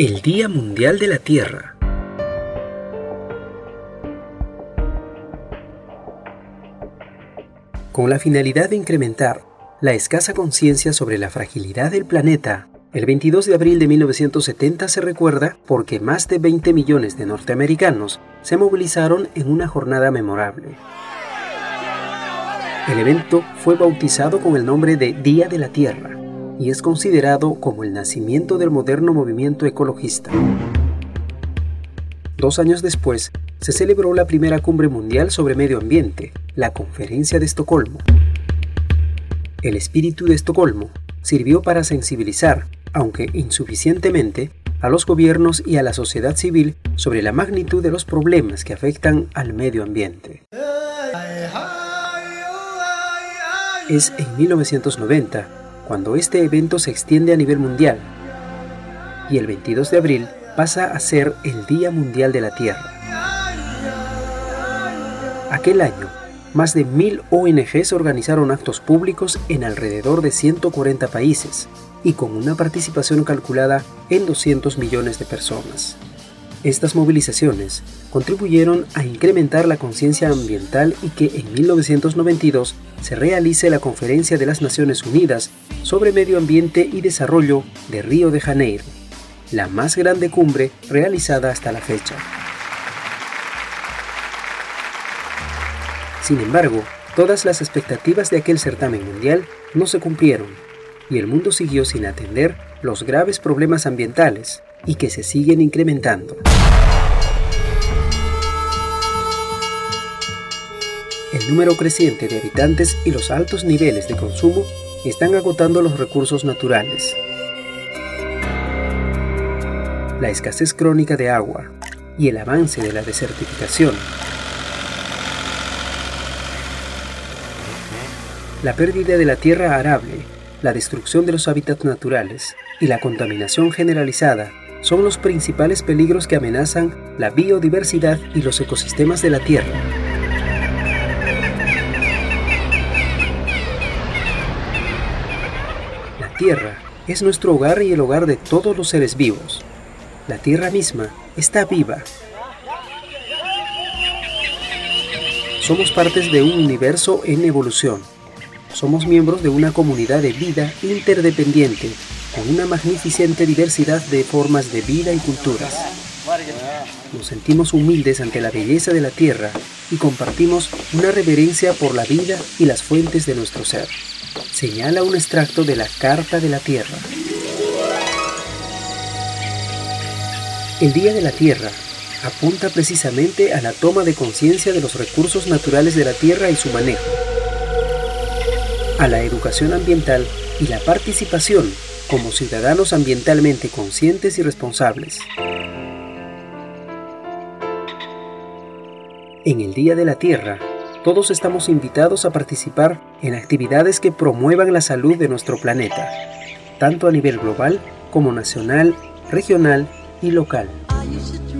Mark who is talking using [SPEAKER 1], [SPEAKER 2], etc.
[SPEAKER 1] El Día Mundial de la Tierra. Con la finalidad de incrementar la escasa conciencia sobre la fragilidad del planeta, el 22 de abril de 1970 se recuerda porque más de 20 millones de norteamericanos se movilizaron en una jornada memorable. El evento fue bautizado con el nombre de Día de la Tierra y es considerado como el nacimiento del moderno movimiento ecologista. 2 años después, se celebró la primera cumbre mundial sobre medio ambiente, la Conferencia de Estocolmo. El espíritu de Estocolmo sirvió para sensibilizar, aunque insuficientemente, a los gobiernos y a la sociedad civil sobre la magnitud de los problemas que afectan al medio ambiente. Es en 1990 cuando este evento se extiende a nivel mundial y el 22 de abril pasa a ser el Día Mundial de la Tierra. Aquel año, más de 1000 ONGs organizaron actos públicos en alrededor de 140 países y con una participación calculada en 200 millones de personas. Estas movilizaciones contribuyeron a incrementar la conciencia ambiental y que en 1992 se realice la Conferencia de las Naciones Unidas sobre Medio Ambiente y Desarrollo de Río de Janeiro, la más grande cumbre realizada hasta la fecha. Sin embargo, todas las expectativas de aquel certamen mundial no se cumplieron y el mundo siguió sin atender los graves problemas ambientales y que se siguen incrementando. El número creciente de habitantes y los altos niveles de consumo están agotando los recursos naturales. La escasez crónica de agua y el avance de la desertificación, la pérdida de la tierra arable, la destrucción de los hábitats naturales y la contaminación generalizada son los principales peligros que amenazan la biodiversidad y los ecosistemas de la Tierra. La Tierra es nuestro hogar y el hogar de todos los seres vivos. La Tierra misma está viva. Somos partes de un universo en evolución. Somos miembros de una comunidad de vida interdependiente, con una magnificente diversidad de formas de vida y culturas. Nos sentimos humildes ante la belleza de la Tierra y compartimos una reverencia por la vida y las fuentes de nuestro ser, señala un extracto de la Carta de la Tierra. El Día de la Tierra apunta precisamente a la toma de conciencia de los recursos naturales de la Tierra y su manejo, a la educación ambiental y la participación como ciudadanos ambientalmente conscientes y responsables. En el Día de la Tierra, todos estamos invitados a participar en actividades que promuevan la salud de nuestro planeta, tanto a nivel global como nacional, regional y local.